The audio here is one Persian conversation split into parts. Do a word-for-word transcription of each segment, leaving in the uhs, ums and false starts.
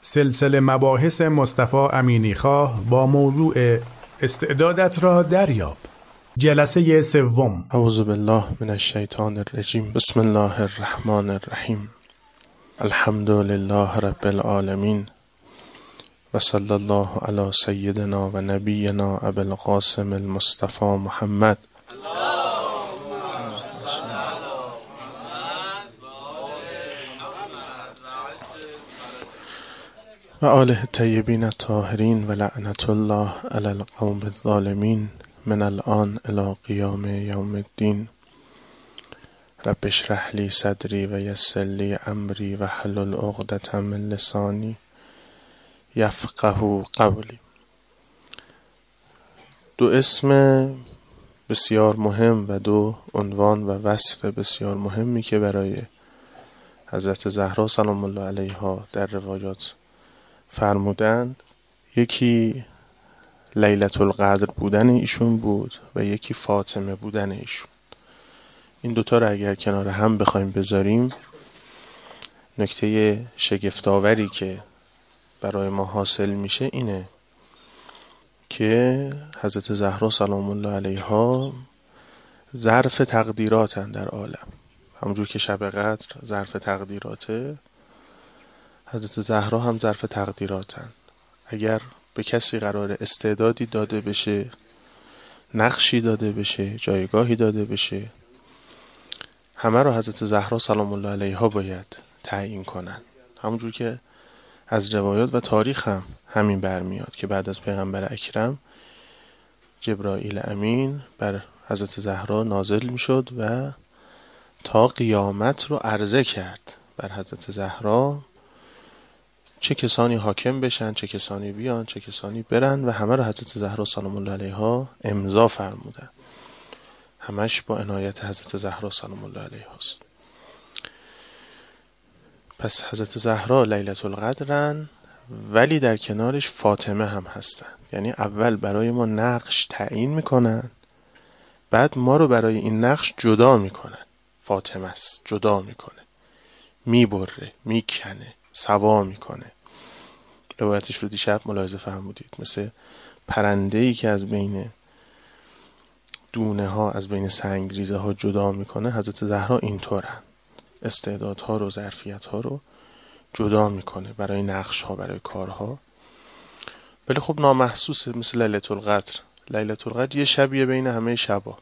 سلسله مباحث مصطفی امینی خواه با موضوع استعدادت را دریاب، جلسه سوم. اعوذ بالله من الشیطان الرجیم. بسم الله الرحمن الرحیم. الحمد لله رب العالمین و صلی الله علی سیدنا و نبینا ابی القاسم المصطفى محمد و آله الطیبین الطاهرین و لعنت الله علی القوم الظالمین من الان الی قیام یوم الدین. رب اشرح لی صدری و یسر لی امری و احلل عقدة من لسانی یفقهوا قولی. دو اسم بسیار مهم و دو عنوان و وصف بسیار مهمی که برای حضرت زهرا سلام الله علیها در روایات فرمودند، یکی لیلة القدر بودن ایشون بود و یکی فاطمه بودن ایشون. این دوتا رو اگر کنار هم بخوایم بذاریم، نکته شگفت‌آوری که برای ما حاصل میشه اینه که حضرت زهرا سلام الله علیها ظرف تقدیراتن در عالم. همونجور که شب قدر ظرف تقدیراته، حضرت زهرا هم ظرف تقدیراتن. اگر به کسی قرار استعدادی داده بشه، نقشی داده بشه، جایگاهی داده بشه، همه رو حضرت زهرا سلام الله علیها باید تعیین کنن. همونجور که از روایات و تاریخ هم همین برمیاد که بعد از پیغمبر اکرم جبرائیل امین بر حضرت زهرا نازل میشد و تا قیامت رو عرضه کرد بر حضرت زهرا، چه کسانی حاکم بشن، چه کسانی بیان، چه کسانی برن، و همه رو حضرت زهرا سلام الله علیها امضا فرمودن. همش با عنایت حضرت زهرا سلام الله علیها است. پس حضرت زهرا لیلة القدرن، ولی در کنارش فاطمه هم هستن. یعنی اول برای ما نقش تعیین میکنن، بعد ما رو برای این نقش جدا میکنن. فاطمه است، جدا میکنه، میبره، میکنه، سوا میکنه. روایتش رو دیشب ملاحظه فرمودید، مثل پرنده‌ای که از بین دونه ها، از بین سنگریزه ها جدا میکنه. حضرت زهرا اینطورن، استعدادها رو، ظرفیت ها رو جدا میکنه برای نقش ها، برای کارها. ولی خب نامحسوسه، مثل لیلة القدر. لیلة القدر یه شبیه بین همه شبا.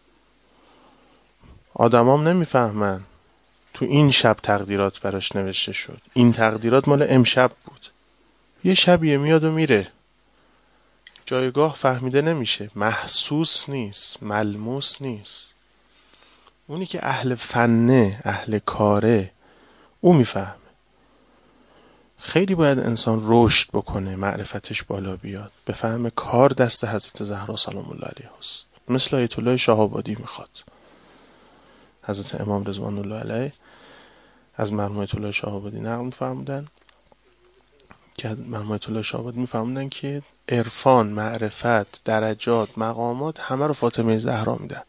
آدمام نمیفهمن تو این شب تقدیرات براش نوشته شد، این تقدیرات مال امشب بود. یه شبیه میاد و میره، جایگاه فهمیده نمیشه، محسوس نیست، ملموس نیست. اونی که اهل فنه، اهل کاره، او میفهمه. خیلی باید انسان رشد بکنه، معرفتش بالا بیاد، بفهمه کار دست حضرت زهرا سلام الله علیها است. مثل آیت الله شاه آبادی میخواد. حضرت امام رضوان الله علیه از مرحوم آیت الله شاه آبادی نقل می‌فرمودن که مرحوم آیت الله شاه آبادی می‌فرمودن که عرفان، معرفت، درجات، مقامات همه رو فاطمه زهرا میدن.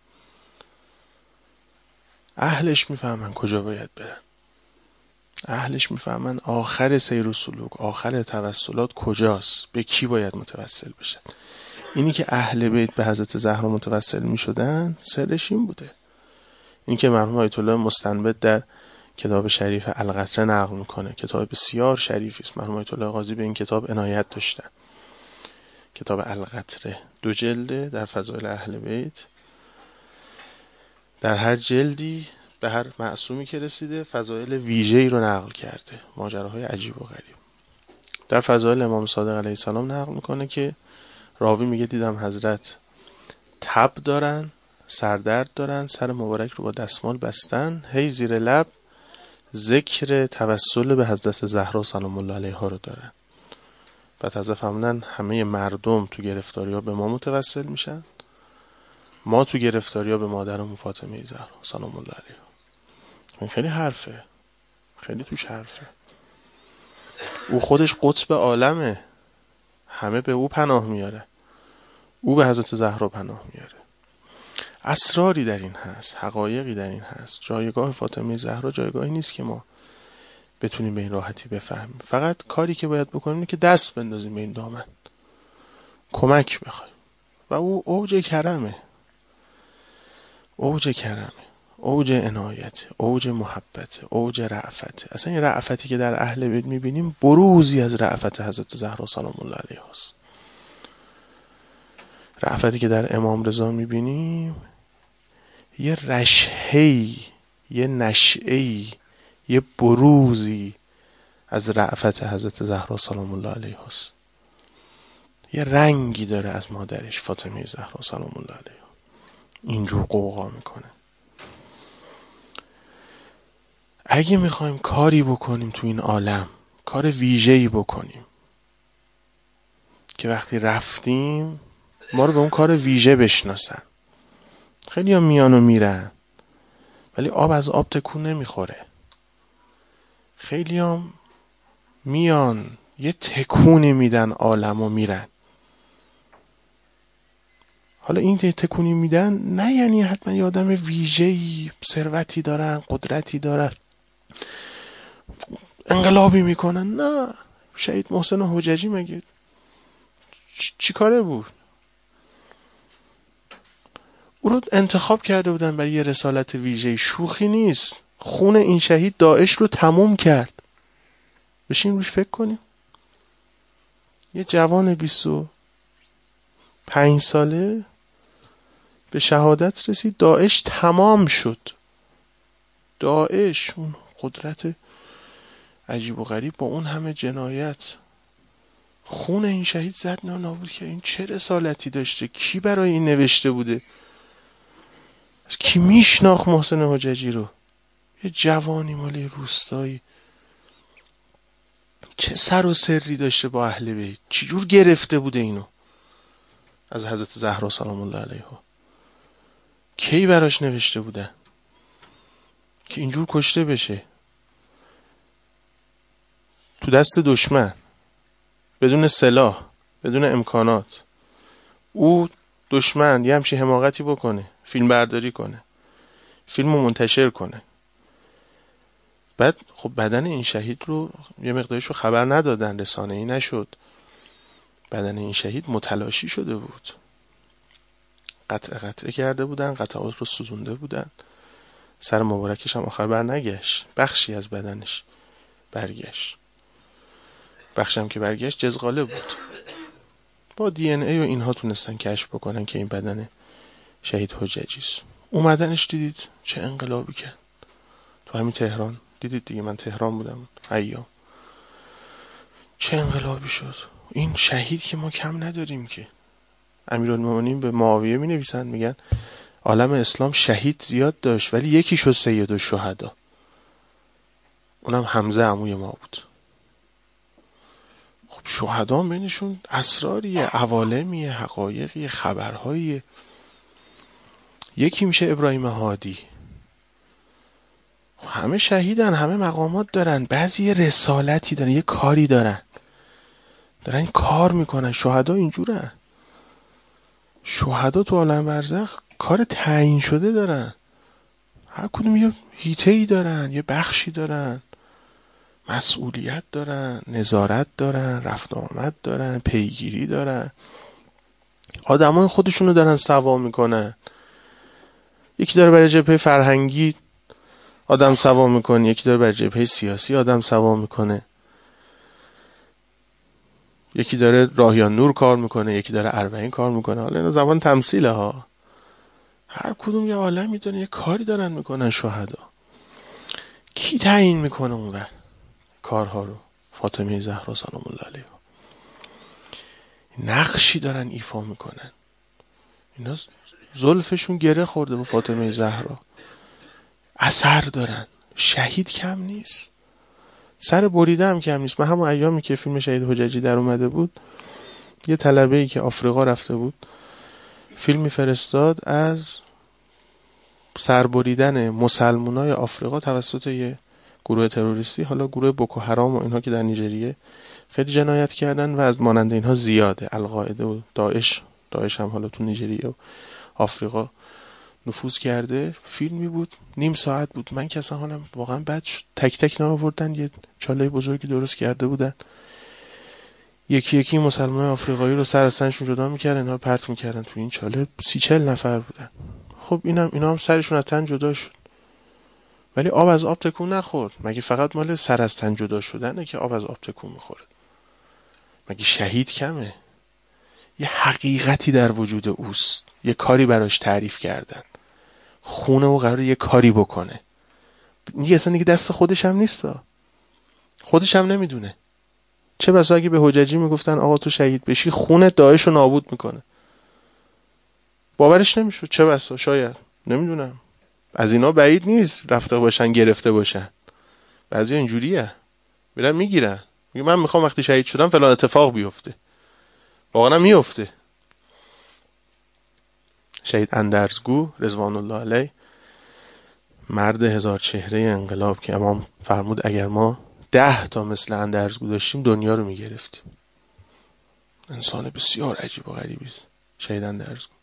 اهلش میفهمن کجا باید برن، اهلش میفهمن آخر سیر و سلوک، آخر توسلات کجاست، به کی باید متوسل بشن. اینی که اهل بیت به حضرت زهرا متوسل میشدن سرش این بوده. این که مرحوم آیت الله مستنبط در کتاب شریف القطره نقل میکنه، کتاب بسیار شریفی است. مرحوم آیت الله قاضی به این کتاب عنایت داشتن. کتاب القطره دو جلده در فضائل اهل بیت. در هر جلدی به هر معصومی که رسیده فضائل ویژه‌ای رو نقل کرده، ماجراهای عجیب و غریب. در فضائل امام صادق علیه السلام نقل میکنه که راوی میگه دیدم حضرت تب دارن، سردرد دارن، سر مبارک رو با دستمال بستن، هی زیر لب ذکر توسل به حضرت زهرا سلام الله علیها رو دارن. بعد حضرت فرمودن همه مردم تو گرفتاری ها به ما متوسل میشن، ما تو گرفتاری ها به مادرم فاطمه زهرا سلام الله علیها. این خیلی حرفه، خیلی توش حرفه. او خودش قطب عالمه، همه به او پناه میاره، او به حضرت زهرا پناه میاره. اسراری در این هست، حقایقی در این هست. جایگاه فاطمه زهرا جایگاهی نیست که ما بتونیم به این راحتی بفهمیم. فقط کاری که باید بکنیم اینه که دست بندازیم به این دامن، کمک بخوایم. و او اوج کرمه، اوج کرمه، اوج عنایت، اوج محبت، اوج رأفت. اصلا این رأفتی که در اهل بیت میبینیم بروزی از رأفت حضرت زهرا سلام الله علیها است. رأفتی که در امام رضا میبینیم یه رشحه‌ای، یه نشعه‌ای، یه بروزی از رأفت حضرت زهرا سلام الله علیها است. یه رنگی داره از مادرش فاطمه زهرا سلام الله علیها، اینجور قوقا میکنه. اگه میخوایم کاری بکنیم تو این عالم، کار ویژه‌ای بکنیم که وقتی رفتیم ما رو به اون کار ویژه بشناسن. خیلی ها میان و میرن ولی آب از آب تکون نمیخوره. خیلی ها میان یه تکونی میدن عالم و میرن. حالا این تکونی میدن نه یعنی حتما یه آدم ویژه‌ای، ثروتی دارن، قدرتی دارن، انقلابی میکنن. نه، شهید محسن حججی مگه چی کاره بود؟ او رو انتخاب کرده بودن برای یه رسالت ویژه‌ای. شوخی نیست. خون این شهید داعش رو تموم کرد. بشین روش فکر کنیم. یه جوان بیست و پنج ساله به شهادت رسید، داعش تمام شد. داعش، اون قدرت عجیب و غریب، با اون همه جنایت خون این شهید زد نه نابود که این چه رسالتی داشته؟ کی برای این نوشته بوده؟ از کی میشناخت محسن حججی رو؟ یه جوانی مالی روستایی چه سر و سری داشته با اهل بیت؟ چی جور گرفته بوده اینو از حضرت زهرا سلام الله علیها؟ کی براش نوشته بودن که اینجور کشته بشه تو دست دشمن، بدون سلاح، بدون امکانات؟ او دشمن یه همچین حماقتی بکنه، فیلم برداری کنه، فیلمو منتشر کنه. بعد خب بدن این شهید رو یه مقدارش رو خبر ندادن، رسانه ای نشد. بدن این شهید متلاشی شده بود، قطع قطع کرده بودن، قطعات رو سوزونده بودن. سر مبارکش هم آخر بر نگشت، بخشی از بدنش برگشت. بخشی هم که برگشت جزغاله بود. با دی ان ای و اینها تونستن کشف بکنن که این بدن شهید حججی است. اومدنش دیدید چه انقلابی کرد تو همین تهران. دیدید دیگه، من تهران بودم ایام، چه انقلابی شد. این شهید که ما کم نداریم که. امیرالمومنین به معاویه می نویسن، میگن عالم اسلام شهید زیاد داشت ولی یکی شد سید الشهدا، اونم حمزه عموی ما بود. خب شهدا بینشون اسراریه، عوالمیه، حقایقیه، خبرهاییه. یکی میشه ابراهیم هادی. همه شهیدن، همه مقامات دارن، بعضی یه رسالتی دارن، یه کاری دارن، دارن کار میکنن. شهدا اینجورن. شهدا تو عالم برزخ کار تعیین شده دارن. هر کدوم یه حیطه‌ای دارن، یه بخشی دارن، مسئولیت دارن، نظارت دارن، رفت آمد دارن، پیگیری دارن. آدمان خودشونو دارن سوا میکنن. یکی داره برای جبهه فرهنگی آدم سوا میکنه، یکی داره برای جبهه سیاسی آدم سوا میکنه، یکی داره راهیان نور کار میکنه، یکی داره اربعین کار میکنه. حالا اینا زبان تمثیله ها. هر کدوم یه عالمی دارن، یه کاری دارن میکنن. شهدا کی تعیین میکنه اونور کارها رو؟ فاطمه زهرا سلام الله علیها. نقشی دارن ایفا میکنن. اینا زلفشون گره خورده با فاطمه زهرا، اثر دارن. شهید کم نیست، سر بریده هم کم نیست. من همون ایامی که فیلم شهید حججی در اومده بود، یه طلبه‌ای که آفریقا رفته بود فیلمی فرستاد از سربریدن مسلمانای آفریقا توسط یه گروه تروریستی، حالا گروه بوکو حرام و اینها که در نیجریه خیلی جنایت کردن و از مانند اینها زیاده. القاعده و داعش، داعش هم حالا تو نیجریه و آفریقا نفوذ کرده. فیلمی بود نیم ساعت بود، من که اصلا حالم واقعا بد شد. تک تک نام آوردن، یه چاله بزرگی درست کرده بودن، یکی یکی مسلمان آفریقایی رو سر از سرشون جدا میکردن، اینا رو پرت میکردن تو این چاله. سی چل نفر بودن. خب اینم اینا هم سرشون از تن جدا شد، ولی آب از آب تکون نخورد. مگه فقط مال سر از تن جدا شدنه که آب از آب تکون میخوره؟ مگه شهید کمه؟ یه حقیقتی در وجود اوست، یه کاری براش تعریف کردن، خونه و قراره یه کاری بکنه. این اصلا دیگه دست خودش هم نیستا، خودش هم نمیدونه. چه بسا اگه به حججی میگفتن آقا تو شهید بشی خونه داعش رو نابود میکنه، باورش نمیشد. چه بسا شاید، نمیدونم، از اینا بعید نیست رفته باشن گرفته باشن. بعضی اینجوریه، میرن میگیرن، میگه من میخوام وقتی شهید شدم فلان اتفاق بیفته، واقعا میفته. شهید اندرزگو رضوان الله علیه، مرد هزار چهره انقلاب، که امام فرمود اگر ما ده تا مثل اندرزگو داشتیم دنیا رو میگرفتیم. انسان بسیار عجیب و غریبی است شهید اندرزگو.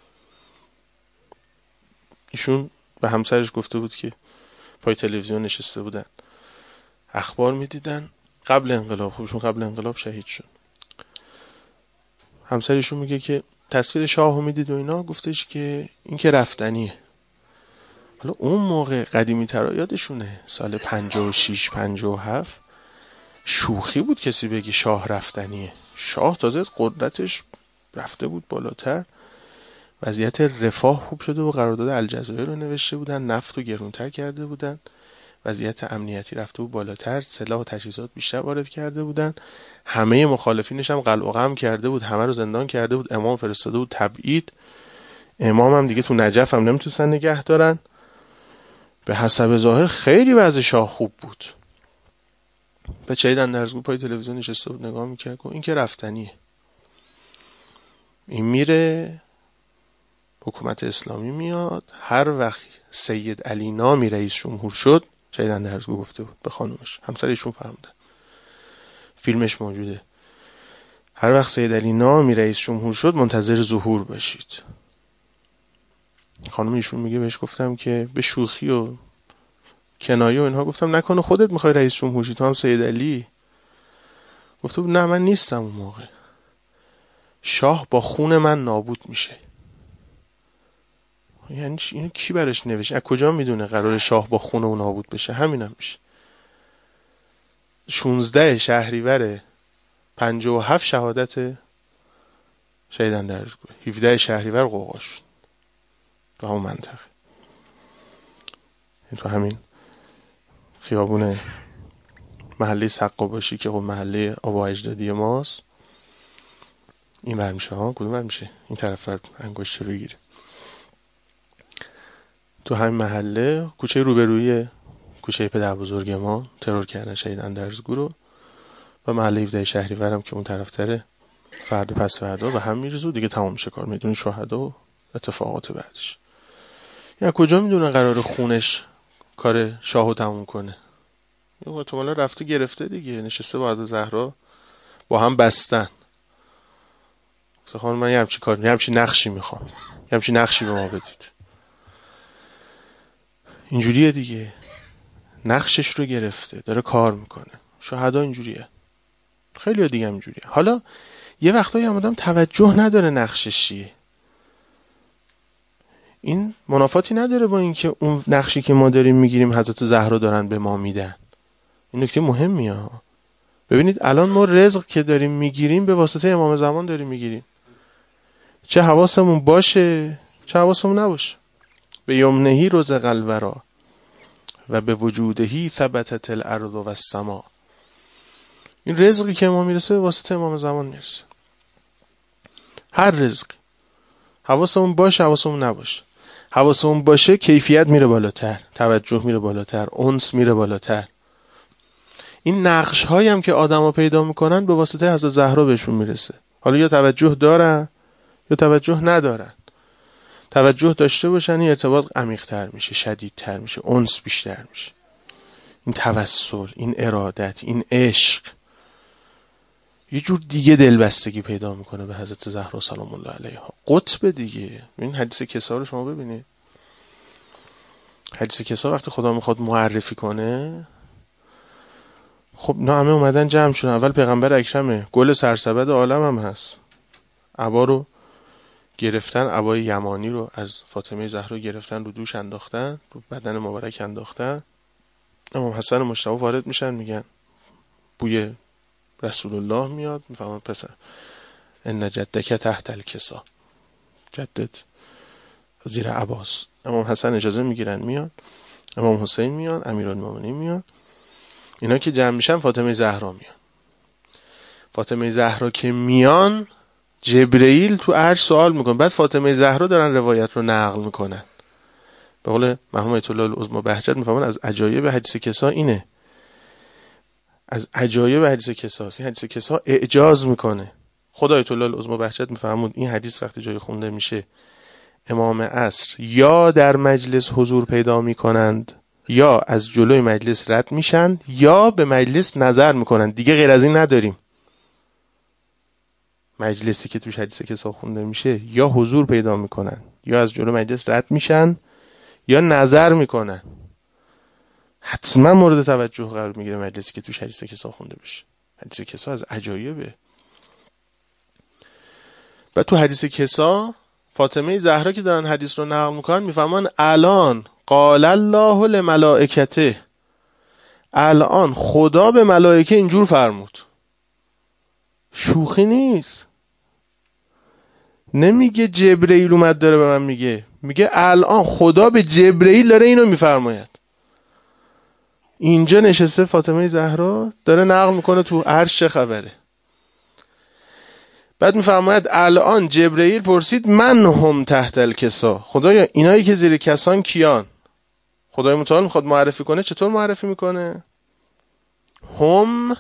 ایشون به همسرش گفته بود که پای تلویزیون نشسته بودن اخبار میدیدن قبل انقلاب، خوبشون قبل انقلاب شهید شد. همسرشون میگه که تصویر شاهو میدید و اینا، گفتش که این که رفتنیه. حالا اون موقع قدیمی ترا یادشونه سال پنجاه و شش پنجاه و هفت شوخی بود کسی بگی شاه رفتنیه. شاه تازه قدرتش رفته بود بالاتر، وضعیت رفاه خوب شده و قرارداد الجزایر رو نوشته بودن، نفت رو گرونتر کرده بودن، وضعیت امنیتی رفته بود بالاتر، سلاح و تجهیزات بیشتر وارد کرده بودن، همه مخالفینش هم قلع و قم کرده بود، همه رو زندان کرده بود، امام فرستاده بود تبعید، امام هم دیگه تو نجف هم نمیتونستن نگه دارن. به حسب ظاهر خیلی وضع شاه خوب بود. به شهید اندرزگو پای تلویزیون نشسته بود نگاه میکرد، این که رفتنیه، این میره، حکومت اسلامی میاد. هر وقت سید علی نامی رئیس جمهور شد، شهید اندرزگو گفته بود به خانومش، همسرشون فرمودن، فیلمش موجوده، هر وقت سید علی نامی رئیس جمهور شد منتظر ظهور باشید. خانم ایشون میگه بهش گفتم که به شوخی و کنایه و اینها، گفتم نکنه خودت میخوای رئیس جمهور شی، تو هم سید علی؟ گفته بود نه من نیستم اون موقع، شاه با خون من نابود میشه. یعنی اینو کی برش نوشت؟ از کجا میدونه قرار شاه با خون اون نابود بشه؟ همینم میشه. شانزده شهریور پنجاه و هفت شهادت شهید اندرزگو، هفده شهریور قوقا شد تو همون منطقه، تو همین خیابون محله سقاباشی که خب محله آبا اجدادی ماست. این بر میشه ها، کدوم بر میشه؟ این طرف انگشت رو بگیره. تو همین محله کوچه روبروی کوچه پدر بزرگ ما ترور کردن شهید اندرزگو رو، و محله هفده شهریورم که اون طرف تره فردا پس فردا و هم میرزو دیگه تمام میشه کار، میدونی شهدا و اتفاقات بعدش. یا کجا میدونه قرار خونش کار شاهو تموم کنه؟ یا احتمالا رفته گرفته دیگه، نشسته با حضرت زهرا با هم بستن. خانم من یه همچی کار، یه همچی نقشی میخوام، یه همچی نقشی به ما بدید. اینجوریه دیگه، نقشش رو گرفته داره کار میکنه. شهدا اینجوریه، خیلی دیگه هم اینجوریه. حالا یه وقتایی هم آدم توجه نداره نقشش چیه، این منافاتی نداره با اینکه اون نقشی که ما داریم میگیریم حضرت زهرا دارن به ما میدن. این نکته مهمیه ها. ببینید الان ما رزق که داریم میگیریم به واسطه امام زمان داریم میگیریم، چه حواسمون باشه چه حواسمون نباشه. به یمنهی رزق الورا و به وجودهی ثبتت الارض و السما. این رزقی که ما میرسه به واسطه امام زمان میرسه. هر رزقی حواسمون باشه حواسمون نباشه. حواسمون باشه کیفیت میره بالاتر، توجه میره بالاتر، انس میره بالاتر. این نقش هایی هم که آدما پیدا میکنن به واسطه حضرت زهرا بهشون میرسه. حالا یا توجه دارن یا توجه ندارن. توجه داشته باشن این ارتباط عمیق تر میشه، شدید تر میشه، انس بیشتر میشه. این توسل، این ارادت، این عشق یه جور دیگه دلبستگی پیدا میکنه به حضرت زهرا سلام الله علیها. قطب دیگه. این حدیث کسا رو شما ببینید، حدیث کسا وقتی خدا میخواد معرفی کنه، خب نه همه اومدن جمع شدن. اول پیغمبر اکرمه، گل سرسبد عالم هم هست. عبا رو گرفتن، عبای یمانی رو از فاطمه زهرا گرفتن، رو دوش انداختن، رو بدن مبارک انداختن. امام حسن مجتبی وارد میشن، میگن بوی رسول الله میاد. میفهمن پسر ان جدک تحت الکسا، جدت زیر عباس. امام حسن اجازه میگیرن میان، امام حسین میان، امیرالمومنین میان. اینا که جمع میشن فاطمه زهرا میان. فاطمه زهرا که میان، جبرئیل تو عرش سوال میکنه. بعد فاطمه زهرا دارن روایت رو نقل میکنن. به قول مرحوم آیت الله العظمی بهجت میفهمن از عجایب حدیث کسا اینه، از عجایب حدیث کسا این حدیث کسا اعجاز میکنه. خدا آیت الله العظمی بهجت میفهمون این حدیث وقتی جای خونده میشه، امام عصر یا در مجلس حضور پیدا میکنند یا از جلوی مجلس رد میشن یا به مجلس نظر میکنن. دیگه غیر از این نداریم. مجلسی که توش حدیث کسا خونده میشه یا حضور پیدا میکنن یا از جلوی مجلس رد میشن یا نظر میکنن. حتما مورد توجه قرار میگیره مجلسی که توش حدیث کسا خونده بشه. حدیث کسا از عجایبه. بعد تو حدیث کسا فاطمه زهرا که دارن حدیث رو نقل میکنن میفهمن الان قال الله لملائکته، الان خدا به ملائکه اینجور فرمود. شوخی نیست. نمیگه جبرئیل اومد داره به من میگه، میگه الان خدا به جبرئیل داره اینو میفرماید. اینجا نشسته فاطمه زهرا داره نقل میکنه تو عرش چه خبره. بعد میفرماید الان جبرئیل پرسید من هم تحت الکسا، خدایا اینایی که زیر کسان کیان؟ خدای متعال میخواد معرفی کنه. چطور معرفی میکنه؟ هم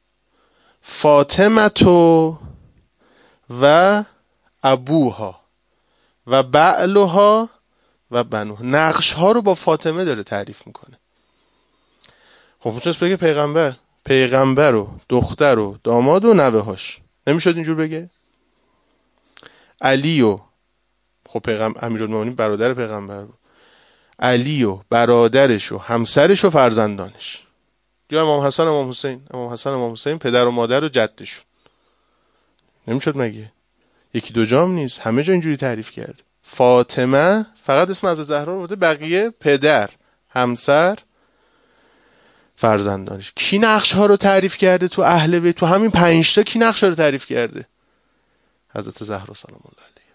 فاطمه و ابوها و بعلها و بنوها. نقش ها رو با فاطمه داره تعریف میکنه. خب میتونست بگه پیغمبر پیغمبر و دختر و داماد و نوه هاش. نمیشد اینجور بگه؟ علی و خب پیغمبر امیرالمومنین برادر پیغمبر بود، علی و برادرش و همسرش و فرزندانش، یا امام حسن امام حسین امام حسن امام حسین پدر و مادر و جدشون. نمیشد مگه؟ یکی دو جام نیست، همه جا اینجوری تعریف کرد. فاطمه فقط اسم از زهرا رو برده، بقیه پدر، همسر، فرزندانش. کی نقش ها رو تعریف کرده تو اهل بیت؟ تو همین پنج تا کی نقش ها رو تعریف کرده؟ حضرت زهرا سلام الله علیها.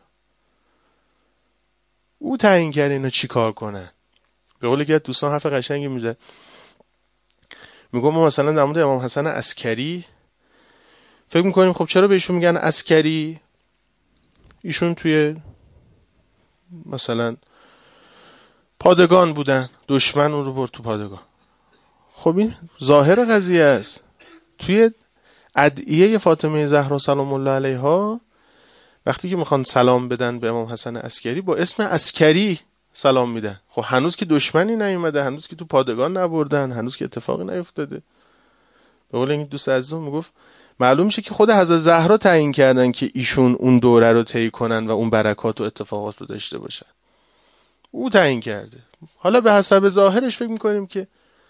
او تعیین کرده اینا چی کار کنن. به قول یکی دوستان حرف قشنگی میزد، میگم ما مثلا در مورد امام حسن عسکری فکر میکنیم خب چرا بهشون میگن عسکری؟ ایشون توی مثلا پادگان بودن، دشمن اون رو برد تو پادگان. خب این ظاهر قضیه است. توی ادعیه فاطمه زهرا سلام الله علیها وقتی که میخوان سلام بدن به امام حسن عسکری با اسم عسکری سلام میدن. خب هنوز که دشمنی نیومده، هنوز که تو پادگان نبردن، هنوز که اتفاقی نیفتاده. به قول این دوست عزیزم میگفت معلوم میشه که خود حضرت زهرا تعیین کردن که ایشون اون دوره رو طی کنن و اون برکات و اتفاقات رو داشته باشن. او تعیین کرده. حالا به حسب ظاهرش فکر میکنیم که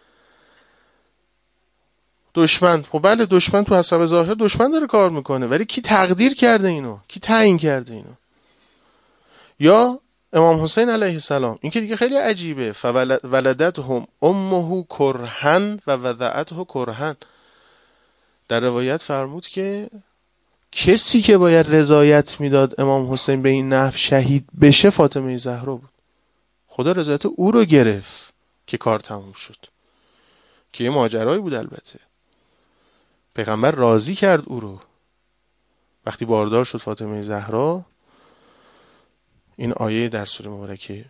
دشمن، خب بله دشمن تو حسب ظاهر دشمن داره کار میکنه، ولی کی تقدیر کرده اینو؟ کی تعیین کرده اینو؟ یا امام حسین علیه السلام، این که دیگه خیلی عجیبه. فولدتهم امه کرهن و وضعته کرهن. در روایت فرمود که کسی که باید رضایت میداد امام حسین به این نحو شهید بشه فاطمه زهرا بود. خدا رضایت او رو گرفت که کار تموم شد، که یه ماجرایی بود. البته پیغمبر راضی کرد او رو. وقتی باردار شد فاطمه زهرا، این آیه در سوره مبارکه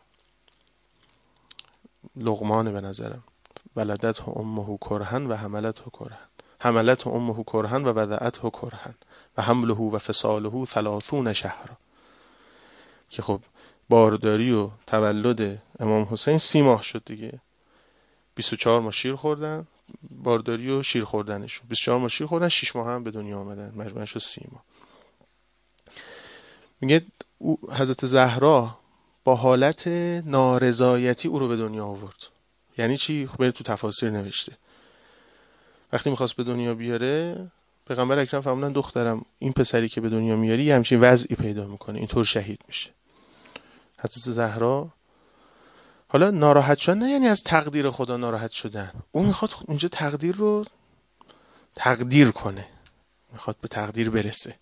لقمان به نظرم، ولدته امه کرهن و حملته کرهن حملته امه کرهن و وضعته کرهن و حمله و فصاله ثلاثون شهرا، که خب بارداری و تولد امام حسین سی ماه شد دیگه. بیست و چهار ماه شیر خوردن، بارداری و شیر خوردنشون بیست و چهار ماه شیر خوردن، شش ماه هم به دنیا آمدن، مجموعاً شد سی ماه. میگه حضرت زهرا با حالت نارضایتی او رو به دنیا آورد. یعنی چی؟ خب تو تفاسیر نوشته وقتی میخواست به دنیا بیاره، پیغمبر اکرم فرمودن دخترم این پسری که به دنیا میاری یه همچین وضعی پیدا میکنه، اینطور شهید میشه. حضرت زهرا حالا ناراحت شدن نه یعنی از تقدیر خدا ناراحت شدن، اون میخواد اونجا تقدیر رو تقدیر کنه، میخواد به تقدیر برسه.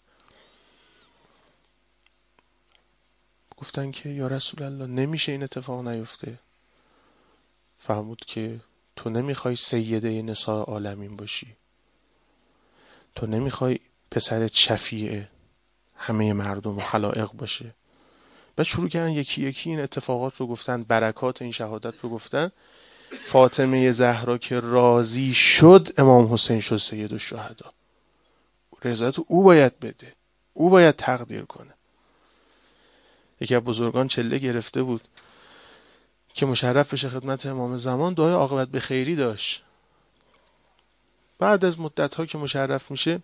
گفتن که یا رسول الله نمیشه این اتفاق نیفته. فرمود که تو نمیخوای سیده نساء عالمین باشی، تو نمیخوای پسر شفیع همه مردم و خلائق باشه. بعد شروع کردن یکی یکی این اتفاقات رو گفتن، برکات این شهادت رو گفتن. فاطمه زهرا که راضی شد، امام حسین شد سید الشهدا. رضایت او باید بده، او باید تقدیر کنه. یکی از بزرگان چله گرفته بود که مشرف بشه خدمت امام زمان، دعای عاقبت به خیری داشت. بعد از مدت ها که مشرف میشه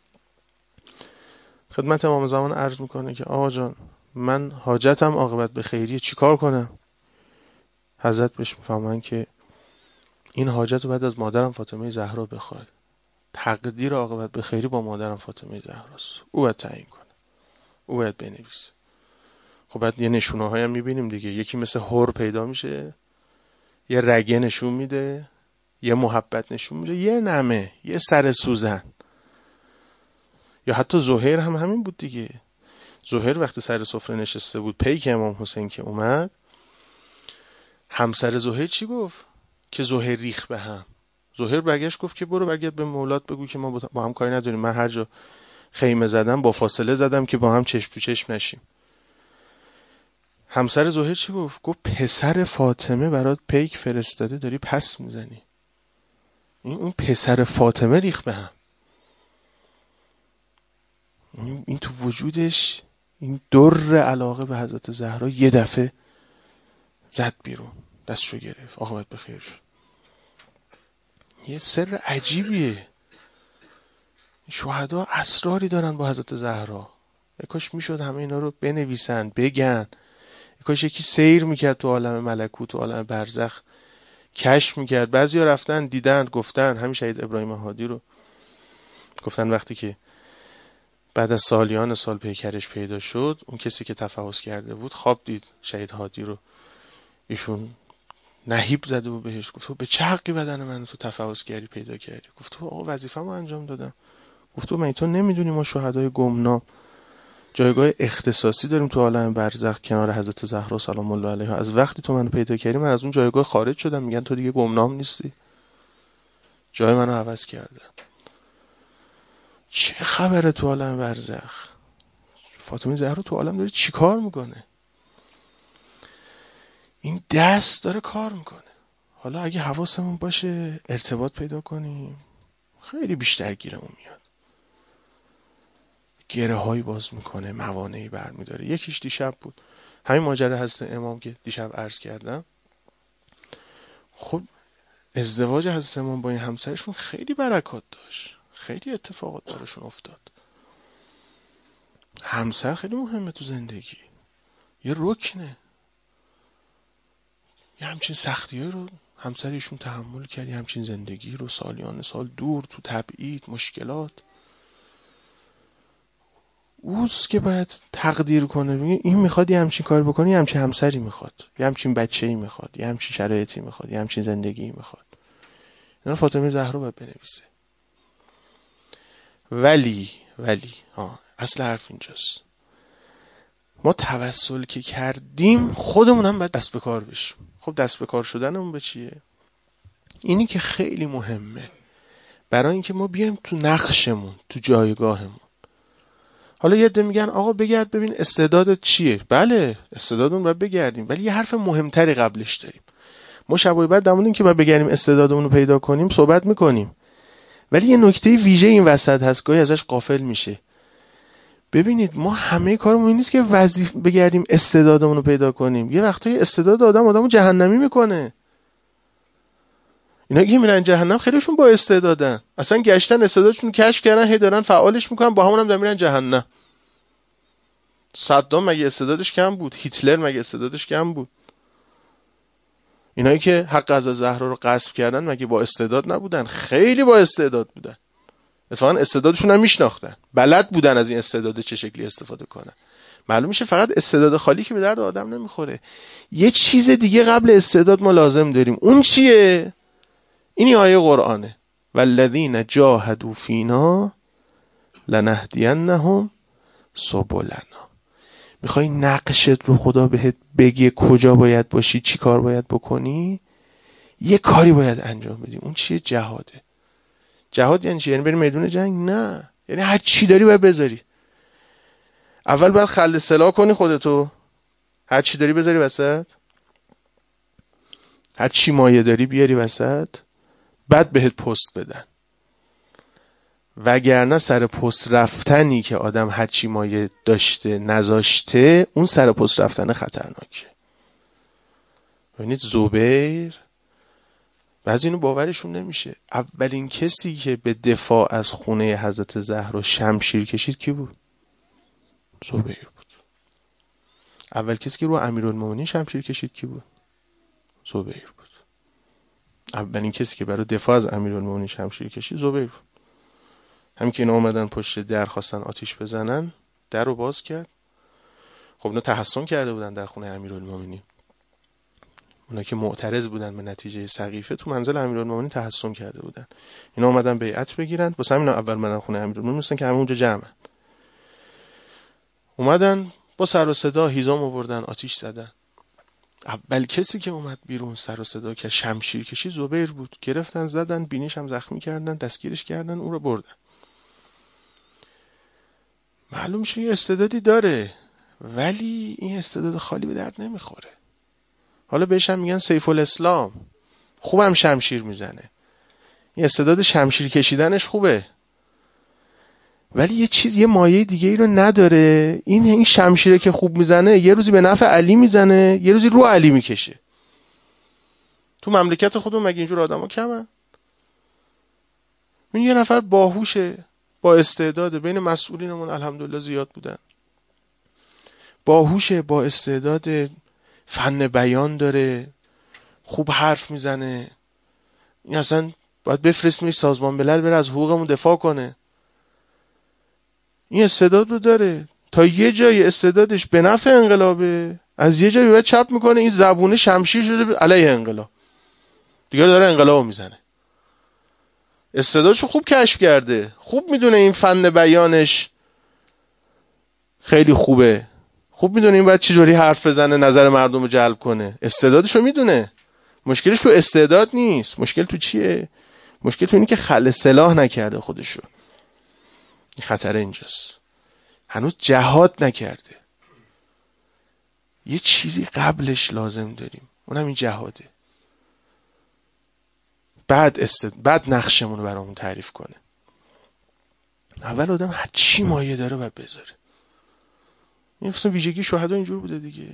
خدمت امام زمان عرض میکنه که آقا جان من حاجتم عاقبت به خیریه، چی کار کنم؟ حضرت بهش میفهمن که این حاجت رو بعد از مادرم فاطمه زهرا بخوای. تقدیر عاقبت به خیری با مادرم فاطمه زهراست، او باید تعیین کنه، او باید بنویسه. خب بعد یه نشونه هایی هم میبینیم دیگه، یکی مثل هور پیدا میشه، یه رگه نشون میده، یه محبت نشون میده، یه نمه، یه سر سوزن. یا حتی زهیر هم همین بود دیگه. زهیر وقتی سر سفره نشسته بود پیک امام حسین که اومد، همسر زهیر چی گفت؟ که زهیر ریخ به هم. زهیر برگشت گفت که برو برگرد به مولات بگو که ما با هم کاری نداریم، من هر جا خیمه زدم با فاصله زدم که با هم چشم تو چشم نشیم. همسر زهیر چی گفت؟ گفت پسر فاطمه برات پیک فرستاده داری پس میزنی. این اون پسر فاطمه ریخ به هم. این, این تو وجودش این در علاقه به حضرت زهرا یه دفعه زد بیرون، دستشو گرفت، عاقبت به خیر شد. یه سر عجیبیه. شهدا اسراری دارن با حضرت زهرا. کاش میشد همه اینا رو بنویسن، بگن. کاش یکی سیر میکرد تو عالم ملکوت، تو عالم برزخ کشف میکرد. بعضیا رفتن دیدن گفتن، همین شهید ابراهیم هادی رو گفتن وقتی که بعد از سالیان سال پیکرش پیدا شد، اون کسی که تفحص کرده بود خواب دید شهید هادی رو، ایشون نهیب زده بود بهش، گفت به چه حقی بدن من تو تفحص کردی پیدا کردی؟ گفت آقا وظیفه‌مو انجام دادم. گفت من تو نمیدونی ما شهدای گمنام جایگاه اختصاصی داریم تو عالم برزخ کنار حضرت زهرا سلام الله علیها. از وقتی تو منو پیدا کردی من از اون جایگاه خارج شدم، میگن تو دیگه گمنام نیستی، جای منو عوض کردن. چه خبره تو عالم برزخ؟ فاطمه زهرا تو عالم داره چی کار میکنه؟ این دست داره کار میکنه. حالا اگه حواسمون باشه ارتباط پیدا کنیم خیلی بیشتر گیرمون میاد. گره هایی باز میکنه، موانعی برمیداره. یکیش دیشب بود، همین ماجرا حضرت امام که دیشب عرض کردم. خب ازدواج حضرت امام با این همسرشون خیلی برکات داشت، خیلی اتفاقات براشون افتاد. همسر خیلی مهمه تو زندگی، یه رکنه. یه همچین سختی‌هایی رو همسر ایشون تحمل کرد، یه همچین زندگی رو سالیان سال دور تو تبعید، مشکلات. اوست که باید تقدیر کنه، میگه این میخواد یه همچین کار بکنه، یه همچین همسری میخواد، یه همچین بچه‌ای میخواد، یه همچین شرایطی میخواد، یه همچین زندگی میخواد. اینا فاطمه زهرا باید بنویسه. ولی ولی ها اصل حرف اینجاست، ما توسل که کردیم خودمون هم باید دست به کار بشیم. خب دست به کار شدنمون به چیه؟ اینی که خیلی مهمه، برای اینکه ما بیایم تو نقشمون، تو جایگاهمون. حالا یه عده میگن آقا بگرد ببین استعدادت چیه. بله استعدادمون باید بگردیم، ولی یه حرف مهمتری قبلش داریم. ما شبای بعد در مورد اینکه باید بگردیم استعدادمون رو پیدا کنیم صحبت میکنیم، ولی یه نکته ویژه این وسط هست گاهی ازش غافل میشه. ببینید ما همه کارمون این نیست که وظیفه بگردیم استعدادمون رو پیدا کنیم. یه وقتایی استعداد آدم آدمو جهنمی میکنه. اینا که میرن جهنم خیلیشون با استعدادن، اصلا گشتن استعدادشون رو کشف کردن، هی دارن فعالش میکنن، با همون هم دارن میرن جهنم. صدام مگه استعدادش کم بود؟ هیتلر مگه استعدادش کم بود؟ اینایی که حق از زهرا رو غصب کردن مگه با استعداد نبودن؟ خیلی با استعداد بودن. اتفاقا استعدادشون هم میشناختن، بلد بودن از این استعداد چه شکلی استفاده کنن. معلوم میشه فقط استعداد خالی که به درد آدم نمیخوره. یه چیز دیگه قبل استعداد ما لازم داریم. اون چیه؟ این آیه قرآنه. والذین جاهدوا فینا لنهدینهم سبلنا. میخوای نقشت رو خدا بهت بگه کجا باید باشی، چی کار باید بکنی، یه کاری باید انجام بدی. اون چیه؟ جهاده. جهاد یعنی چی؟ یعنی بری میدون جنگ؟ نه، یعنی هر چی داری باید بذاری. اول باید خلع سلاح کنی خودتو، هر چی داری بذاری وسط، هر چی مایه داری بیاری وسط، بعد بهت پست بدن. وگرنه سر پست رفتنی که آدم هر چی مایه داشته نذاشته، اون سر پست رفتن خطرناکه. ببینید زبیر، بعضی اینو باورشون نمیشه، اولین کسی که به دفاع از خونه حضرت زهرا شمشیر کشید کی بود؟ زبیر بود. اول کسی که رو امیرالمومنین شمشیر کشید کی بود؟ زبیر بود. اولین کسی که برای دفاع از امیرالمومنین شمشیر کشید زبیر بود. هم که اینا اومدن پشت در خواستن آتیش بزنن، در رو باز کرد. خب اینا تحصن کرده بودن در خونه امیرالمومنین. اونا که معترض بودن به نتیجه سقیفه تو منزل امیرالمومنین تحصن کرده بودن. اینا اومدن بیعت بگیرن، واسه همین اول اومدن خونه امیرالمومنین، مثلا که همه اونجا جمعن. اومدن با سر و صدا هیزم آوردن، آتیش زدن. اول کسی که اومد بیرون سر و صدا که شمشیر کشی زبیر بود. گرفتن زدن، بینیش هم زخمی کردن، دستگیرش کردن، اون رو بردن. معلوم شد یه استعدادی داره، ولی این استعداد خالی به درد نمیخوره. حالا بهش هم میگن سیف الاسلام، خوبم شمشیر میزنه، این استعداد شمشیر کشیدنش خوبه، ولی یه چیز، یه مایه دیگه ای رو نداره. این این شمشیره که خوب میزنه یه روزی به نفع علی میزنه، یه روزی رو علی میکشه. تو مملکت خودمون مگه اینجور آدما کمن؟ من یه نفر باهوشه، با استعداد، بین مسئولینمون الحمدلله زیاد بودن، باهوشه، با استعداد، فن بیان داره، خوب حرف میزنه، این اصلا باید بفرستیمش سازمان ملل بره از حقوقمون دفاع کنه. این استعداد رو داره، تا یه جای استعدادش به نفع انقلابه، از یه جایی بعد چپ میکنه، این زبونه شمشیر شده علیه انقلاب، دیگه داره انقلاب میزنه. استعدادشو خوب کشف کرده، خوب میدونه این فن بیانش خیلی خوبه، خوب میدونه این باید چجوری حرف بزنه نظر مردم رو جلب کنه، استعدادشو میدونه. مشکلش تو استعداد نیست، مشکل تو چیه؟ مشکل تو اینه که خلع سلاح نکرده خودشو. این خطر اینجاست، هنوز جهاد نکرده. یه چیزی قبلش لازم داریم، اونم این جهاده. بعد استد... بعد نقشمون رو برامون تعریف کنه. اول آدم هر چی مایه داره باید بذاره. این اصلا ویژگی شهدا اینجور بوده دیگه.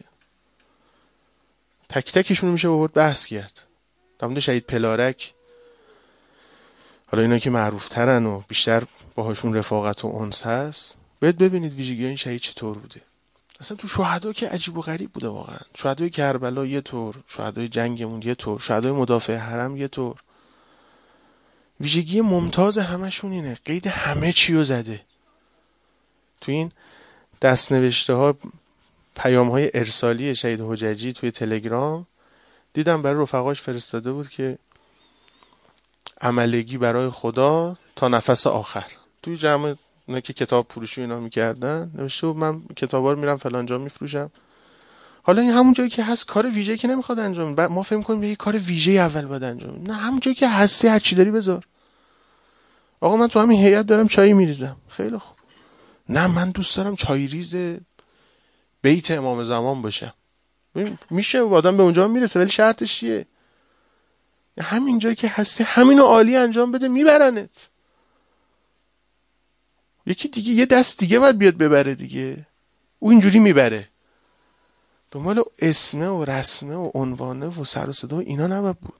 تک تکشون میشه آورد بحث کرد. در مورد شهید پلارک، حالا اینا که معروف ترن و بیشتر باهاشون رفاقت و انس هست، باید ببینید ویژگی این شهید چطور بوده. اصلا تو شهدا که عجیب و غریب بوده واقعا. شهدای کربلا یه طور، شهدای جنگمون یه طور، شهدای مدافع حرم یه طور. ویژگی ممتاز همشون اینه، قید همه چی رو زده. تو این دستنوشته ها، پیام های ارسالی شهید حججی توی تلگرام دیدم برای رفقاش فرستاده بود که عملگی برای خدا تا نفس آخر. توی جمع اونا که کتاب فروشی اینا میکردن نوشته بود من کتابا رو میرم فلان جا میفروشم. حالا این همون جایی که هست کار ویژه‌ای که نمیخواد انجام بده، ما فهم کنیم یه کار ویژه‌ای اول باید انجام بده. نه، همون جایی که هستی هر چی داری بذار. آقا من تو همین هیئت دارم چای میریزم، خیلی خوب. نه من دوست دارم چای ریز بیت امام زمان باشم. میشه آدم به اونجا میرسه، ولی شرطش چیه؟ همین جایی که هستی همینو عالی انجام بده، میبرنت. یکی دیگه یه دست دیگه باید بیاد ببره دیگه، او اینجوری میبره. دنبال اسمه و رسمه و عنوانه و سر و صدا اینا نباید بود.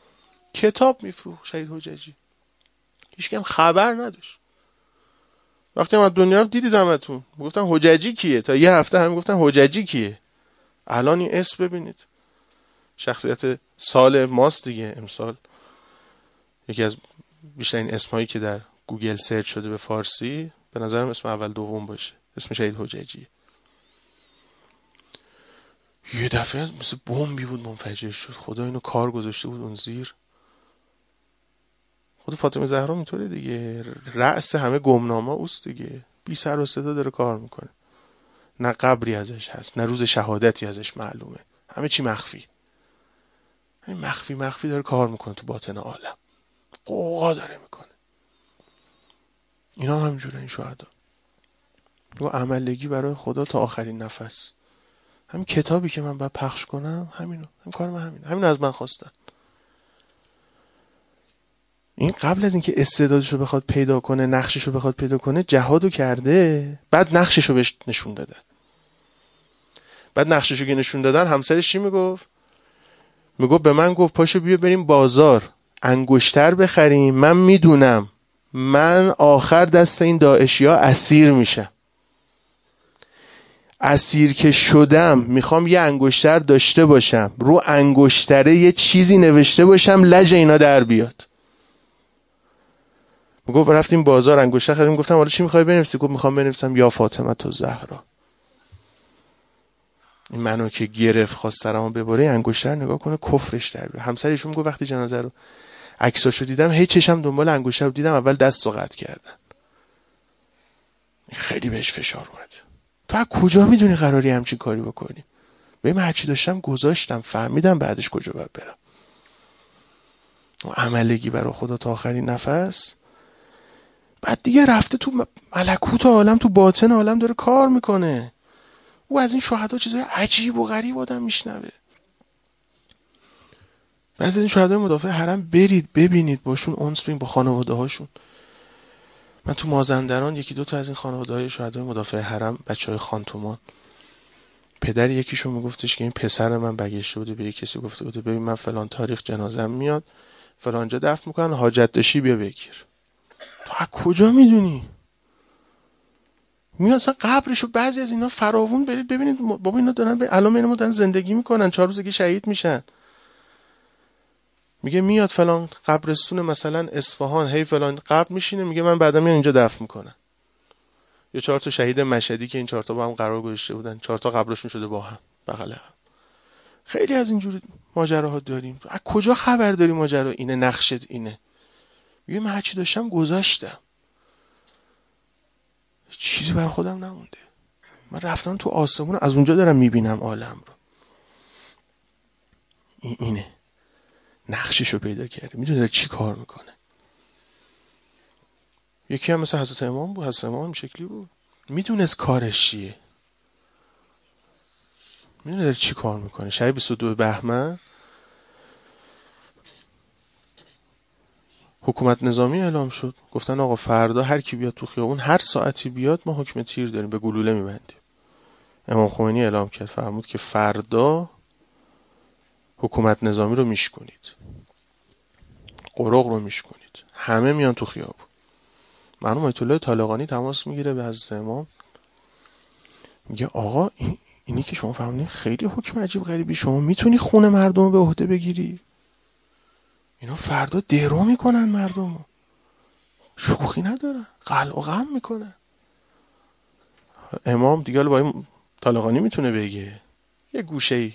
کتاب میفروخت شهید حججی، هیچ کم خبر نداشت. وقتی من دنیا رفت دیدید همتون گفتن حججی کیه، تا یه هفته هم گفتن حججی کیه. الان این اسم ببینید، شخصیت سال ماست دیگه. امسال یکی از بیشترین اسمایی که در گوگل سرچ شده به فارسی به نظرم اسم اول دوم باشه، اسم شهید حججی. یه دفعه مثل بمبی بود منفجر شد. خدا اینو کار گذاشته بود اون زیر. خود فاطمه زهرا اینطوره دیگه، رأس همه گمنامه اوست دیگه، بی سر و صدا داره کار میکنه. نه قبری ازش هست، نه روز شهادتی ازش معلومه، همه چی مخفی. همین مخفی مخفی داره کار میکنه تو باطن عالم، قوقا داره میکنه. اینا هم همجوره این شهدا. و عملگی برای خدا تا آخرین نفس. همین کتابی که من باید پخش کنم همینو، هم کار من همین همینو از من خواستن. این قبل از اینکه استعدادشو بخواد پیدا کنه، نقششو بخواد پیدا کنه، جهادو کرده، بعد نقششو بهش نشون دادن. بعد نقششو که نشون دادن، همسرش چی میگفت؟ میگفت به من گفت پاشو بیا بریم بازار انگشتر بخریم، من میدونم من آخر دست این داعشیا اسیر میشم. اسیر که شدم میخوام یه انگشتر داشته باشم، رو انگشتره یه چیزی نوشته باشم لج اینا در بیاد. میگفت رفتیم بازار انگشتر خریدیم. گفتم حالا چی میخوای بنویسی؟ گفت میخوام بنویسم یا فاطمه تو زهرا. این منو که گرفت خواست سرمو ببره، انگشتر نگاه کنه کفرش در بیاد. همسرشون میگفت وقتی جنازه رو عکساشو دیدم هی چشم دنبال انگشتر رو دیدم، اول دستو قطع کردن. خیلی بهش فشار اومد. تو از کجا میدونی قراری همچین کاری بکنی؟ ببین هرچی داشتم گذاشتم، فهمیدم بعدش کجا باید برم. و عملگی برای خدا تا آخرین نفس. بعد دیگه رفته تو ملکوت عالم، تو باطن عالم داره کار میکنه. او از این شهدا چیزای عجیب و غریب آدم میشنوه. بعضی از این شهدای مدافع حرم برید ببینید، باشون انس ببینید، با خانواده هاشون. من تو مازندران یکی دو تا از این خانواده های شهدای مدافع حرم، بچهای خانتومان، پدر یکیشون میگفتش که این پسر من برگشته بوده به یک کسی گفته بوده ببین من فلان تاریخ جنازم میاد فلان جا دفن میکنن، حاجت داشتی بیا بگیر. تو از کجا میدونی؟ میاد اصلا قبرشو بعضی از اینا فراوون برید ببینید بابا اینا دارن به الان اینا دارن زندگی میکنن، چهار روزه که شهید میشن. میگه میاد فلان قبرستون مثلا اصفهان، هی فلان قبر میشینه، میگه من بعدا میام اینجا دفن میکنن. یا چهار تا شهید مشهدی که این چهار تا با هم قرار گذاشته بودن، چهار تا قبرشون شده با هم بغل هم. خیلی از اینجور ماجراها داریم. از کجا خبر داری ماجرا اینه، نقشت اینه؟ میگه من هرچی داشتم گذاشتم، چیزی بر خودم نمونده. من رفتم تو آسمون، از اونجا دارم میبینم عالم رو. این اینه نقششو پیدا کرده، میدونه داره چی کار میکنه. یکی هم مثل حضرت امام بود. حضرت امام هم شکلی بود، میدونست کارش چیه، میدونه داره چی کار میکنه. شب بیست و دو بهمن حکومت نظامی اعلام شد، گفتن آقا فردا هر کی بیاد تو خیابون هر ساعتی بیاد ما حکم تیر داریم، به گلوله میبندیم. امام خمینی اعلام کرد، فرمود که فردا حکومت نظامی رو میشکنید، قرق رو میشکنید، همه میان تو خیابون. مرحوم آیت الله طالقانی تماس میگیره به حضرت امام، میگه آقا این اینی که شما فهمیدین خیلی حکم عجیب غریبی، شما میتونی خون مردم به عهده بگیری؟ اینا فردا درو میکنن مردم، شوخی ندارن، قلع و قم میکنن. امام دیگه با این طالقانی میتونه بگه، یه گوشه‌ای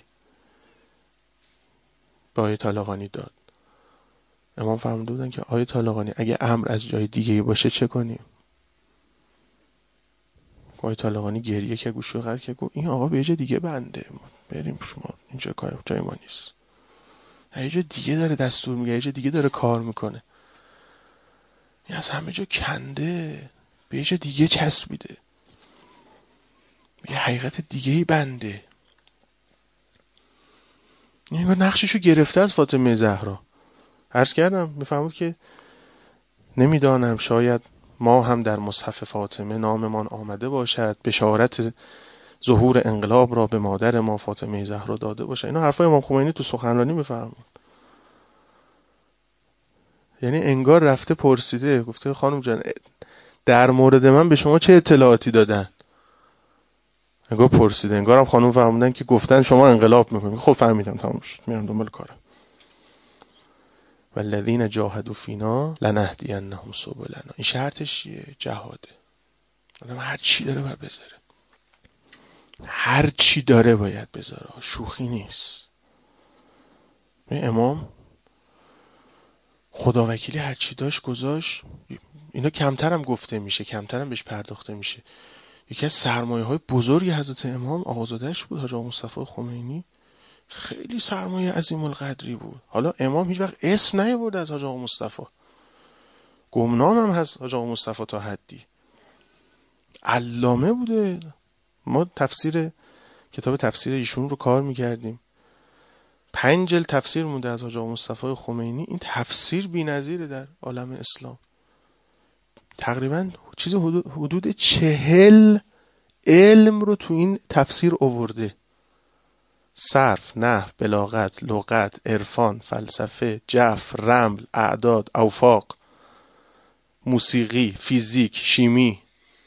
به آیه طالقانی داد. امام فرموده بودن که آیه طالقانی اگه امر از جای دیگه باشه چه کنیم؟ آیه طالقانی گریه که گوشو قطع که گفت این آقا به یه جای دیگه بنده، بریم شما اینجا کار جای ما نیست. یه جای دیگه داره دستور میگه، یه جای دیگه داره کار میکنه. این از همه جا کنده، به یه جای دیگه چسبیده، یه حقیقت دیگه ای بنده. این نقششو گرفته از فاطمه زهرا. عرض کردم میفهمود که نمیدانم شاید ما هم در مصحف فاطمه ناممان آمده باشد، بشارت ظهور انقلاب را به مادر ما فاطمه زهرا داده باشه. اینا حرفای امام خمینی تو سخنرانی میفرمود. یعنی انگار رفته پرسیده، گفته خانم جان در مورد من به شما چه اطلاعاتی دادن؟ انگار پرسیده، انگارم خانم فهمیدن که گفتن شما انقلاب میکنید. خب فهمیدم، تمام شد، میرم دنبال کارم. والذین جاهدوا فینا لنهدینهم سبلنا. این شرطش چیه؟ جهاده. آدم هر چی داره باید بذاره، هر چی داره باید بذاره، شوخی نیست. امام خدا وکیلی هر چی داشت گذاشت. اینا کمتر هم گفته میشه، کمتر هم بهش پرداخته میشه. یکی از سرمایه های بزرگی حضرت امام آقازاده‌اش بود، حاج آقا مصطفی خمینی. خیلی سرمایه عظیم القدری بود. حالا امام هیچ وقت اسم نیاورد از حاج آقا مصطفی، گمنام هم هست حاج آقا مصطفی تا حدی. علامه بوده. ما تفسیر کتاب تفسیر ایشون رو کار میکردیم، پنج جلد تفسیر مونده از حاج آقا مصطفی خمینی. این تفسیر بی‌نظیره در عالم اسلام. تقریبا چیز حدود, حدود چهل علم رو تو این تفسیر آورده. صرف، نحو، بلاغت، لغت، عرفان، فلسفه، جفر، رمل، اعداد، اوفاق، موسیقی، فیزیک، شیمی.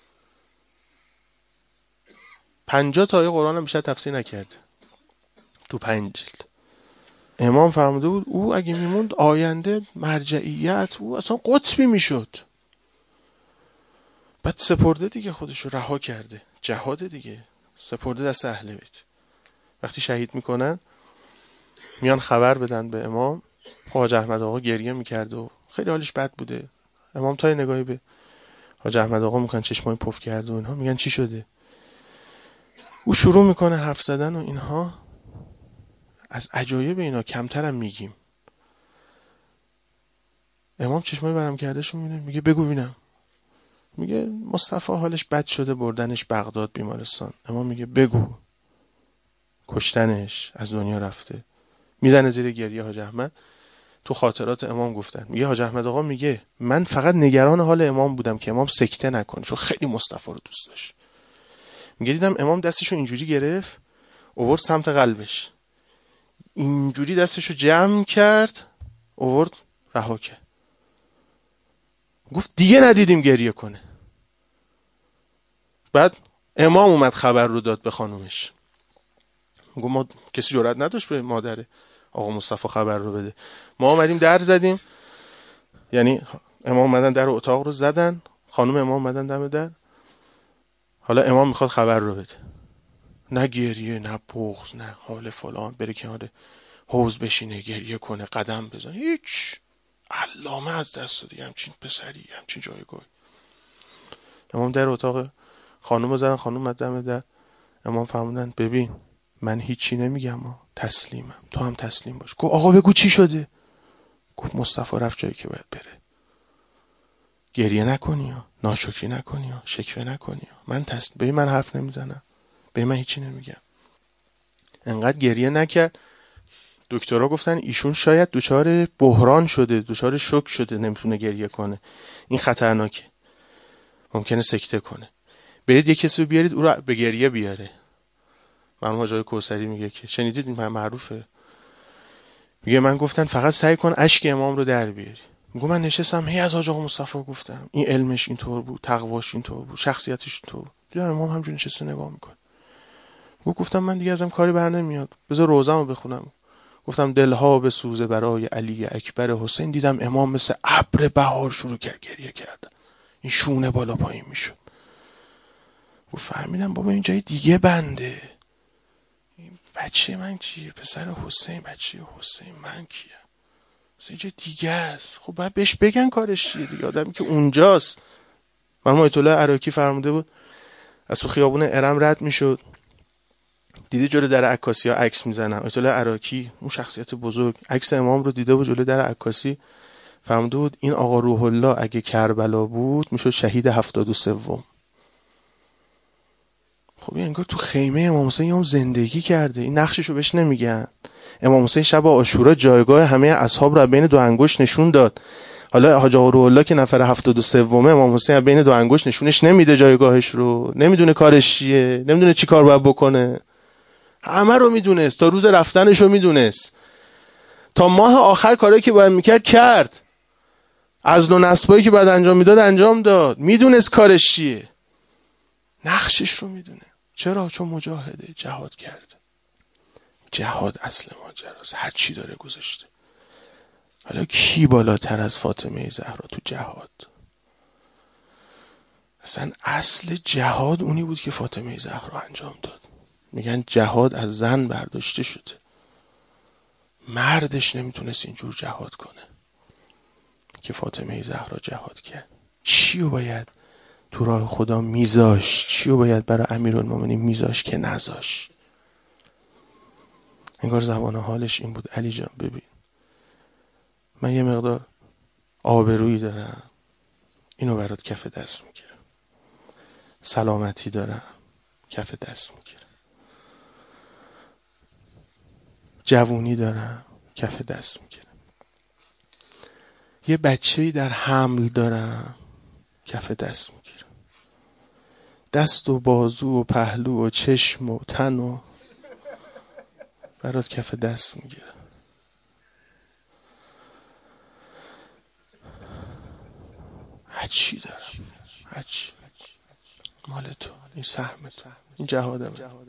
پنجاه تا آیه قرآن هم بیشتر تفسیر نکرده تو پنج جلد. امام فرموده بود او اگه میموند آینده مرجعیت، او اصلا قطبی میشد. بعد سپرده دیگه، خودشو رها کرده، جهاد دیگه، سپرده دست اهل بیت. وقتی شهید میکنن میان خبر بدن به امام. حاج احمد آقا گریه میکرد و خیلی حالش بد بوده. امام تا نگاهی به حاج احمد آقا میکنن، چشمای پف کرده و اینها، میگن چی شده؟ او شروع میکنه حرف زدن و اینها. از عجایب اینا کمترم میگیم. امام چشمای برم کردهشو میبینه، میگه بگو ببینم. میگه مصطفی حالش بد شده، بردنش بغداد بیمارستان. امام میگه بگو. کشتنش، از دنیا رفته. میزنه زیر گریه حاج احمد. تو خاطرات امام گفتن، میگه حاج احمد آقا میگه من فقط نگران حال امام بودم که امام سکته نکنه، چون خیلی مصطفی رو دوست داشت. میگه دیدم امام دستشو اینجوری گرفت، آورد سمت قلبش، اینجوری دستشو جمع کرد، آورد رها کرد. گفت دیگه ندیدیم گریه کنه. بعد امام اومد خبر رو داد به خانومش. گفت ما کسی جرئت نداشت به مادر آقا مصطفی خبر رو بده. ما اومدیم در زدیم، یعنی امام اومدن در اتاق رو زدن، خانم امام اومدن دم در. حالا امام میخواد خبر رو بده، نه گریه، نه بغض، نه حال فلان، بره کنار حوض بشینه گریه کنه، قدم بزنه، هیچ. علامه از دست دادی همچین پسری، همچین جایگاهی. امام در اتاق خانم رو زدن، خانم اومد دم در. امام فرمودن ببین من هیچی نمیگم، تسلیمم، تو هم تسلیم باش. گفت آقا بگو چی شده؟ گفت مصطفی رفت جایی که باید بره. گریه نکنی ها، ناشکری نکنی ها، شکوه نکنی ها. من تسلیم. ببین من حرف نمیزنم، ببین من هیچی نمیگم. انقدر گریه نکرد. دکترها گفتن ایشون شاید دچار بحران شده، دچار شوک شده، نمیتونه گریه کنه. این خطرناکه، ممکنه سکته کنه. برید یه کسی رو بیارید او رو به گریه بیاره. مرحوم حاج کوثری میگه که شنیدید، این معروفه. میگه من گفتن فقط سعی کن اشک امام رو در بیاری. میگه من نشستم هی از حاج آقا مصطفی گفتم، این علمش اینطور بود، تقواش اینطور بود، شخصیتش اینطور بود. دیدم امام همجوری نشسته نگاه میکنه. گفتم من دیگه ازم کاری بر نمیاد، بذار روزه‌مو بخونم. گفتم دلها به سوزه برای علی اکبر حسین. دیدم امام مثل ابر بهار شروع کرد گریه کردن، این شونه بالا پایین میشد. گفت فهمیدم بابا این جای دیگه بنده. این بچه من کیه؟ پسر حسین، بچه حسین من کیه؟ مثلا جای دیگه است. خب باید بهش بگن کارش چیه دیگه، آدمی که اونجاست. مرحوم آیت الله عراقی فرموده بود از تو خیابون ارم رد میشد، دیده جلو در عکاسی ها عکس میزنن. آیت الله عراقی اون شخصیت بزرگ عکس امام رو دیده بود جلو در عکاسی، فرموده بود این آقا روح الله اگه کربلا بود میشد شهید هفتاد و سوم. خب این انگار تو خیمه امام حسین هم زندگی کرده. این نقششو بهش نمیگن. امام حسین شب عاشورا جایگاه همه اصحاب رو بین دو انگشت نشون داد. حالا حاج آقا روح الله که نفر هفتاد و سومه، امام حسین بین دو انگشت نشونش نمیده جایگاهش رو، نمیدونه کارش چیه، نمیدونه چی کار باید بکنه. همه رو میدونست، تا روز رفتنش رو میدونست، تا ماه آخر کاری که باید میکرد کرد. عزل و نصبایی که بعد انجام میداد انجام داد، میدونست کارش چیه، نقشش رو میدونه. چرا؟ چون مجاهده، جهاد کرده. جهاد اصل ماجراست، هر چی داره گذاشته. حالا کی بالاتر از فاطمه زهرا تو جهاد؟ اصلا اصل جهاد اونی بود که فاطمه زهرا انجام داد. میگن جهاد از زن برداشته شده، مردش نمیتونست اینجور جهاد کنه که فاطمه زهرا جهاد کرد. چی رو باید تو راه خدا میذاش، چی رو باید برای امیرالمومنین میذاش که نذاش. انگار زبان حالش این بود: علی جان ببین، من یه مقدار آبرویی دارم، اینو برات کف دست میگیرم. سلامتی دارم، کف دست میگیرم. جوونی دارم، کف دست میگیرم. یه بچه‌ای در حمل دارم، کف دست میگیرم. دست و بازو و پهلو و چشم و تن و برات کف دست میگیرم. هرچی دارم، هرچی مال تو، این سهمت، این جهادم.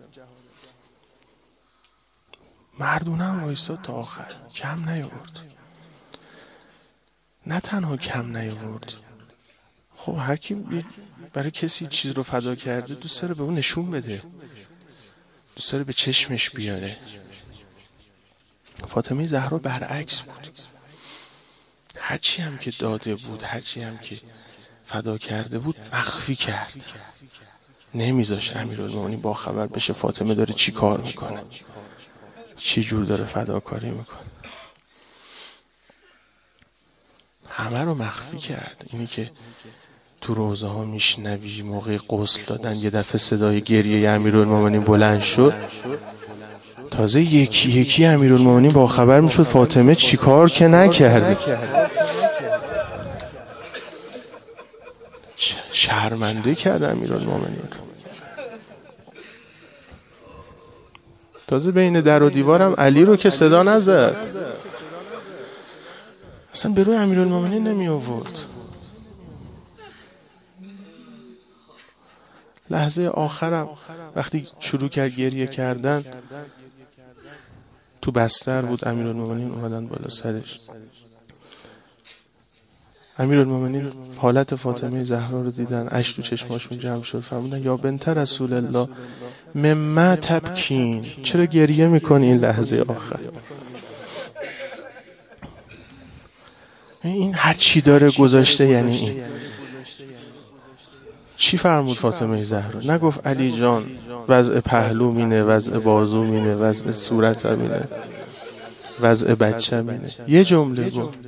مردونم وایساد تا آخر، کم نیاورد. نه تنها کم نیاورد، خب هر کی برای کسی چیز رو فدا کرده دوست داره به اون نشون بده، دوست داره به چشمش بیاره. فاطمه زهرا برعکس بود. هرچی هم که داده بود، هرچی هم که فدا کرده بود، مخفی کرد. نمیذاش امیرالمومنین با خبر بشه فاطمه داره چی کار میکنه، چی جور داره فداکاری میکنه. همه رو مخفی کرد. اینی که تو روزه ها میشنوی موقع غسل دادن یه دفعه صدای گریه امیرالمومنین بلند شد، تازه یکی یکی امیرالمومنین با خبر میشد فاطمه چی کار که نکرده. شرمنده کرد امیرالمومنین. تازه بین در و دیوارم علی رو که صدا نزد، اصلا به روی امیرالمومنین نمی آورد. لحظه آخرم وقتی شروع کرد گریه کردن، تو بستر بود، امیرالمومنین اومدن بالا سرش. امیرالمومنین حالت فاطمه زهرا رو دیدن، اشک تو چشماشون جمع شد، فرمودن یا بنت رسول الله مما تبکین، چرا گریه میکنی این لحظه آخر؟ این هر چی داره گذاشته یعنی این. چی فرمود فاطمه زهرا؟ نگفت علی جان وضع پهلو مینه، وضع بازو مینه، وضع صورت مینه، وضع بچه مینه. یه جمله گفت: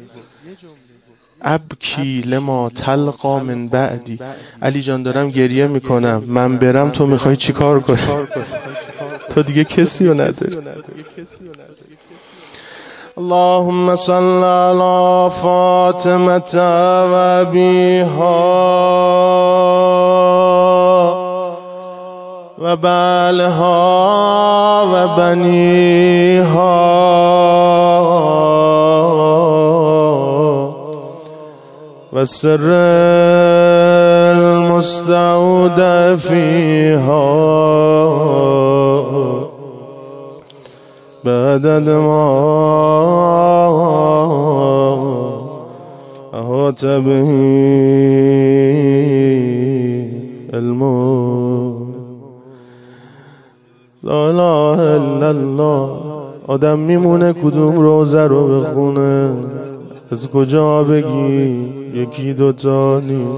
ابکی لما تلقا من بعدی. علی جان دارم گریه میکنم، من برم تو میخوای چی کار کنی؟ تو دیگه کسی رو نداری. اللهم صل علی فاطمه و ابیها و بعلها و بنیها و سر المستودع فیها بعدد ما احاط به الموت. لا اله الا الله. آدم میمونه کدوم روزه رو بخونه، از کجا بگی یکی دوتا نی.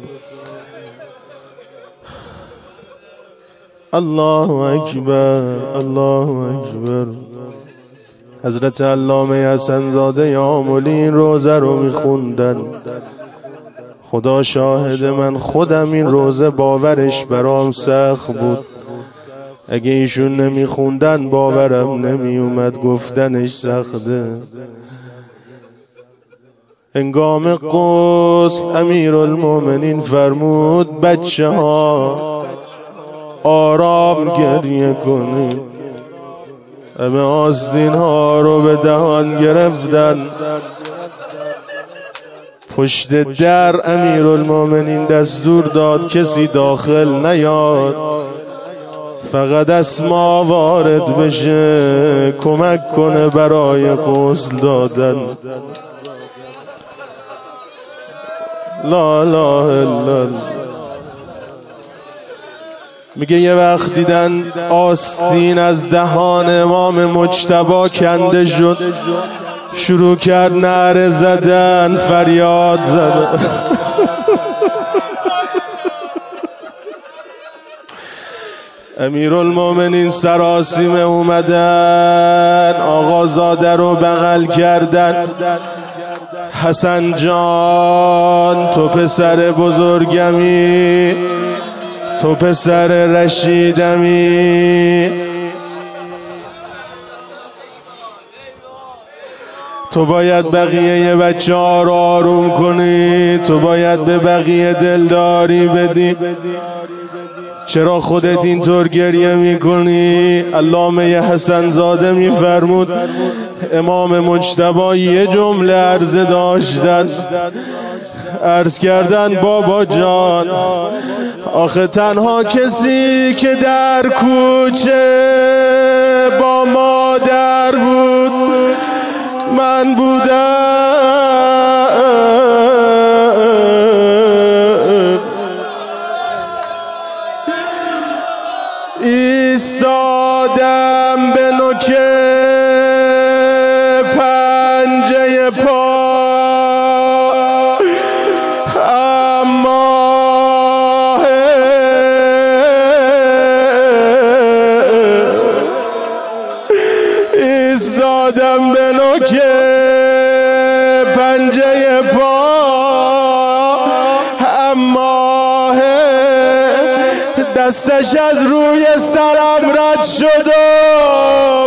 الله اکبر، الله اکبر. حضرت علامه حسن زاده یاملی این روزه رو میخوندن. خدا شاهد من خودم این روزه باورش برام سخت بود. اگه ایشون نمیخوندن باورم نمیومد، گفتنش سخته. هنگام غسل امیرالمومنین فرمود بچه ها آرام گریه کنید. همه آستین ها رو به دهان گرفتن، پشت در امیرالمومنین دستور داد کسی داخل نیاد، فقط اسما وارد بشه کمک کنه برای غسل دادن. لا اله الا الله. میگه یه وقت دیدن آستین از دهان امام مجتبی کنده شد، شروع کرد نعره زدن، فریاد زدن. امیرالمومنین سراسیمه اومدن، آقازاده رو بغل کردن. حسن جان تو پسر بزرگمی، تو پسر رشیدمی، تو باید بقیه بچه ها رو آروم کنی، تو باید به بقیه دلداری بدی، چرا خودت اینطور گریه میکنی؟ علامه حسن زاده میفرمود امام مجتبی یه جمله عرضه داشتن، عرض کردن بابا جان آخه تنها کسی که در کوچه با مادر بود من بودم، ایستادم به نوک پنجه پا، اما ایستادم به نوک پنجه پا، اما دستش از روی سرم رد شد و